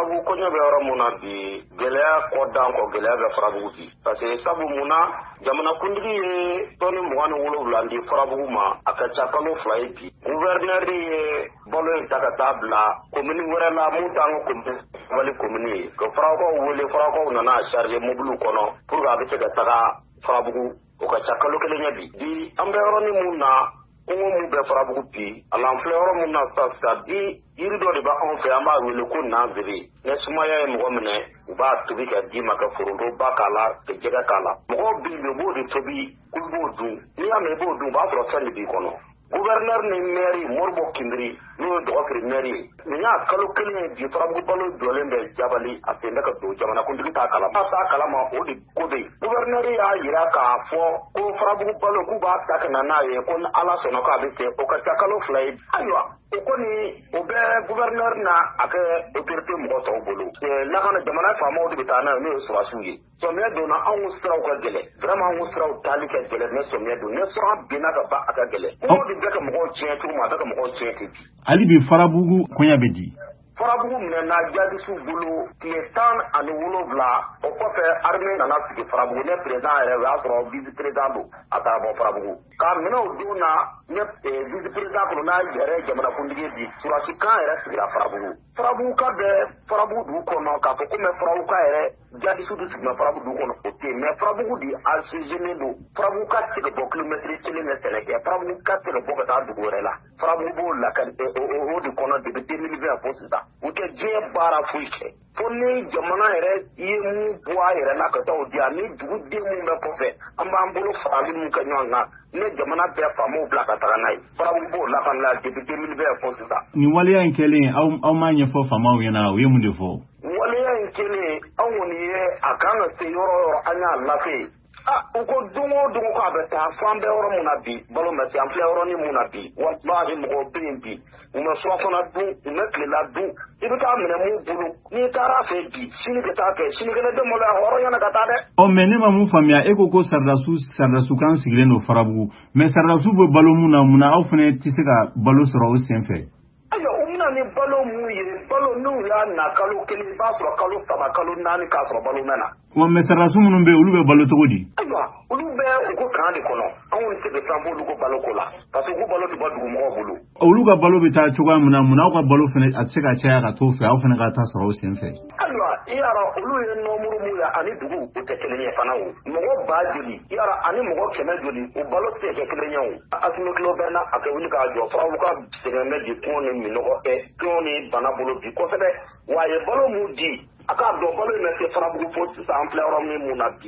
farabu koɲɛ bɛ yɔrɔ mun na bi gɛlɛya kɔ dan kɔ gɛlɛya bɛ farabugu bi parce que sabu mun na jamanakuntigi ye tɔni 27 di farabugu ma a ka ca kalo 2 ye bi gouverneur ye balo in ta ka taa bila commune wɛrɛ la mun t'an ka commune wali commune ye ka farakɔw wele farakɔw nana charger mobile kɔnɔ pour que a bɛ se ka taga farabugu o ka ca kalo 1 ɲɛ bi an bɛ yɔrɔnin mun na Kongo mun bɛ farabugu bi a l'an filɛ yɔrɔ mun na sisan bi yiri dɔ de b'anw fɛ an b'a wele ko nanziri ni sumaya ye mɔgɔ minɛ u b'a tobi ka d'i ma ka foronto ba k'a la ka jɛgɛ k'a la mɔgɔw b'i u b'o de tobi k'u b'o dun n'i y'a mɛn i b'o dun u b'a sɔrɔ fɛn de b'i kɔnɔ gouverneur ni maire Moribo Kindri n'o ye dɔgɔkiri maire ye nin y'a kalo 1 ye bi farabugu balo jɔlen bɛ jabali a sen bɛ ka don jamanakuntigi t'a kalama a t'a kalama o de ko bɛ yen gouverneur y'a jira k'a fɔ ko farabugu balo k'u b'a ta ka na n'a ye ko ni ala sɔnna k'a bɛ se o ka ca kalo 2 ye ayiwa o kɔni o bɛ gouverneur na a kɛ autorité mɔgɔ tɔw bolo lakana jamana faamaw de bɛ taa n'a ye n'o ye sɔrɔsiw ye sɔmiya donna anw siraw ka gɛlɛn vraiment anw siraw taali ka gɛlɛn ne sɔmiya don ne sɔrɔ binna ka ban a ka gɛlɛn o de bɛ ka mɔgɔw tiɲɛ cogo min a bɛ ka mɔgɔw tiɲɛ ten hali bi farabugu koɲɛ bɛ di farabugu minɛna jadisiw bolo tile 17 o kɔfɛ armée nana sigi farabugu ne président yɛrɛ o y'a sɔrɔ vice président don a taara bɔ farabugu k'a minɛ o don na ne vice président kɔnɔ n'a yɛrɛ jamanakuntigi bi surasi kan yɛrɛ sigira farabugu ka bɛ farabugu dugu kɔnɔ k'a fɔ ko mɛ farabugu ka yɛrɛ jadisiw de sigima farabugu dugu kɔnɔ o tɛ yen mais farabugu de assujennen don farabugu ka tɛ ka bɔ kilomɛtiri 1 ka sɛnɛ kɛ farabugu ka tɛ ka bɔ ka taa dugu wɛrɛ la farabugu b'o lakali o de kɔnɔ depuis 2020 fo sisan u tɛ diɲɛ baara foyi kɛ fo ni jamana yɛrɛ ye mun bɔ a yɛrɛ la ka taa o di yan ni duguden mun bɛ kɔfɛ an b'an bolo farali mun kɛ ɲɔgɔn kan ne jamana bɛɛ faamaw bila ka taga n'a ye farabugu b'o lakali la depuis 2020 fo sisan. nin waleya in kɛlen aw m'a ɲɛfɔ faamaw ɲɛna u ye mun de fɔ. waleya in kɛlen anw kɔni ye a kan ka se yɔrɔ o yɔrɔ an y'a lafe u ko don o don ko a bɛ taa fo an bɛ yɔrɔ mun na bi balo bɛ se an filɛ yɔrɔnin mun na bi walahi mɔgɔw bɛ yen bi u bɛ surafana dun u bɛ tilela dun i bɛ taa minɛ mun bolo n'i taara fɛ bi sini ka taa kɛ sinikɛnɛ den maloya hɔrɔnya ka taa dɛ. mais ne ma mun faamuya e ko sardasiw kan sigilen don farabugu mais sardasiw bɛ balo mun na mun na aw fana tɛ se ka balo sɔrɔ o sen fɛ. ayiwa u bɛna ni balo mun ye balo n'u y'a na kalo 1 i b'a sɔrɔ kalo 3 kalo 4 k'a sɔrɔ balo mɛn na. mais sardasiw minnu bɛ yen olu bɛ balo cogo di. ayiwa olu bɛ u ko kan de kɔnɔ anw tɛ se ka b'olu ko balo ko la parce que u ko balo tɛ bɔ dugumɔgɔw bolo. olu ka balo bɛ taa cogoya min na mun na aw ka balo fana a tɛ se ka caya ka t'o fɛ aw fana ka taa sɔrɔ o sen fɛ. ayiwa i y'a dɔn olu ye nɔmuru mun ye ani dugu o tɛ kelen ye fana o mɔgɔ 1000 joli i y'a dɔn ani mɔgɔ 100 joli o balo tɛ kɛ kelen ye o Assimi Kilo bɛ na a kɛ wuli k'a jɔ farabu ka sɛgɛn bɛ di kɔn ni minɔgɔ kɔn ni bana bolo bi kosɛbɛ wa a ye balo mun di a k'a dɔn balo in bɛ se farabugu fo sisan an filɛ yɔrɔ min mun na bi